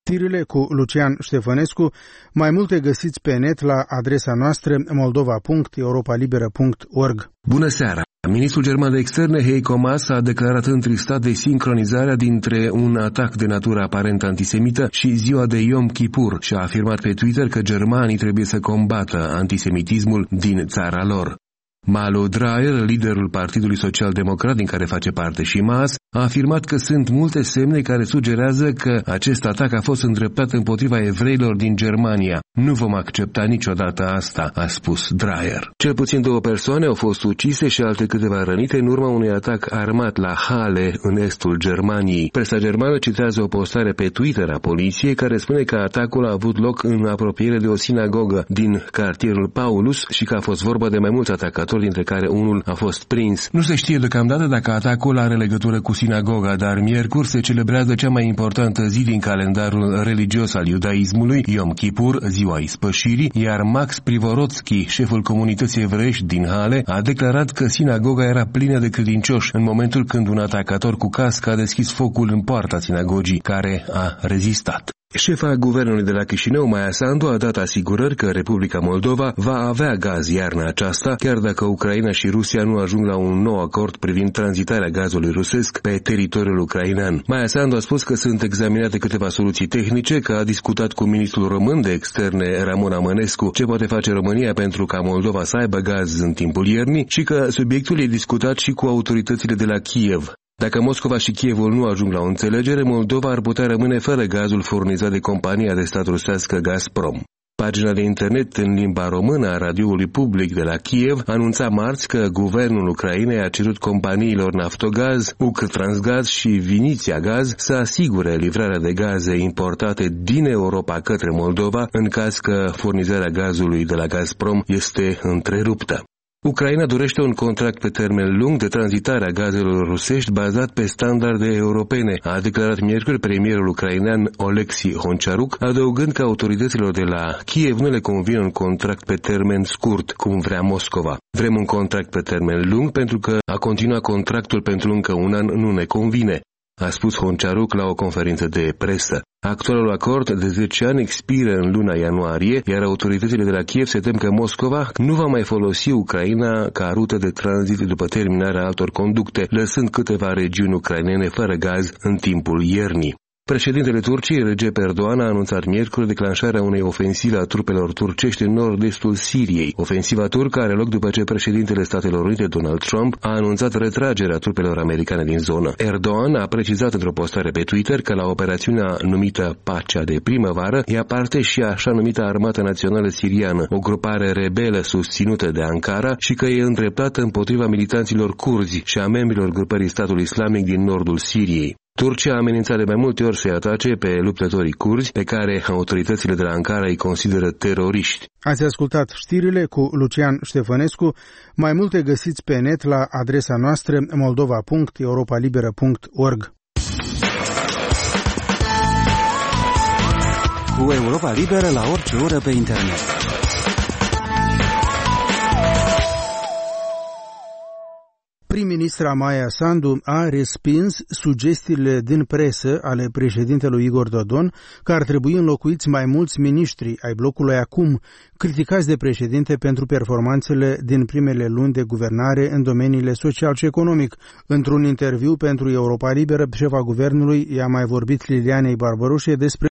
Știrile cu Lucian Ștefănescu, mai multe găsiți pe net la adresa noastră moldova.europalibera.org. Bună seara! Ministrul german de externe Heiko Maas a declarat întristat de sincronizarea dintre un atac de natură aparent antisemită și ziua de Yom Kippur și a afirmat pe Twitter că germanii trebuie să combată antisemitismul din țara lor. Malu Dreyer, liderul Partidului Social-Democrat din care face parte și Maas, a afirmat că sunt multe semne care sugerează că acest atac a fost îndreptat împotriva evreilor din Germania. Nu vom accepta niciodată asta, a spus Dreyer. Cel puțin 2 persoane au fost ucise și alte câteva rănite în urma unui atac armat la Halle, în estul Germaniei. Presa germană citează o postare pe Twitter a poliției care spune că atacul a avut loc în apropiere de o sinagogă din cartierul Paulus și că a fost vorba de mai mulți atacatori, dintre care unul a fost prins. Nu se știe deocamdată dacă atacul are legătură cu sinagoga, dar miercuri se celebrează cea mai importantă zi din calendarul religios al iudaismului, Yom Kippur, ziua ispășirii, iar Max Privorodski, șeful comunității evreiești din Halle, a declarat că sinagoga era plină de credincioși în momentul când un atacator cu cască a deschis focul în poarta sinagogii, care a rezistat. Șefa guvernului de la Chișinău, Maia Sandu, a dat asigurări că Republica Moldova va avea gaz iarna aceasta, chiar dacă Ucraina și Rusia nu ajung la un nou acord privind tranzitarea gazului rusesc pe teritoriul ucrainean. Maia Sandu a spus că sunt examinate câteva soluții tehnice, că a discutat cu ministrul român de externe, Ramon Amănescu, ce poate face România pentru ca Moldova să aibă gaz în timpul iernii și că subiectul e discutat și cu autoritățile de la Kiev. Dacă Moscova și Kievul nu ajung la o înțelegere, Moldova ar putea rămâne fără gazul furnizat de compania de stat rusească Gazprom. Pagina de internet în limba română a radioului public de la Kiev anunța marți că guvernul Ucrainei a cerut companiilor Naftogaz, Ukrtransgaz și Viniția Gaz să asigure livrarea de gaze importate din Europa către Moldova în caz că furnizarea gazului de la Gazprom este întreruptă. Ucraina dorește un contract pe termen lung de tranzitare a gazelor rusești bazat pe standarde europene, a declarat miercuri premierul ucrainean Oleksiy Honciaruk, adăugând că autorităților de la Kiev nu le convine un contract pe termen scurt, cum vrea Moscova. Vrem un contract pe termen lung pentru că a continua contractul pentru încă un an nu ne convine, a spus Honciaruk la o conferință de presă. Actualul acord de 10 ani expiră în luna ianuarie, iar autoritățile de la Kiev se tem că Moscova nu va mai folosi Ucraina ca rută de tranzit după terminarea altor conducte, lăsând câteva regiuni ucrainene fără gaz în timpul iernii. Președintele Turciei, Recep Erdogan, a anunțat miercuri declanșarea unei ofensive a trupelor turcești în nord-estul Siriei. Ofensiva turcă are loc după ce președintele Statelor Unite, Donald Trump, a anunțat retragerea trupelor americane din zonă. Erdogan a precizat într-o postare pe Twitter că la operațiunea numită Pacea de primăvară ia parte și așa numită Armata Națională Siriană, o grupare rebelă susținută de Ankara și că e îndreptată împotriva militanților curzi și a membrilor grupării Statul Islamic din nordul Siriei. Turcia a amenințat de mai multe ori să-i atace pe luptătorii curzi, pe care autoritățile de la Ankara îi consideră teroriști. Ați ascultat știrile cu Lucian Ștefănescu. Mai multe găsiți pe net la adresa noastră moldova.europalibera.org. Cu Europa Liberă la orice oră pe internet. Prim-ministra Maia Sandu a respins sugestiile din presă ale președintelui Igor Dodon că ar trebui înlocuiți mai mulți miniștri ai blocului acum, criticați de președinte pentru performanțele din primele luni de guvernare în domeniile social și economic. Într-un interviu pentru Europa Liberă, șefa guvernului i-a mai vorbit Lilianei Barbaroșe despre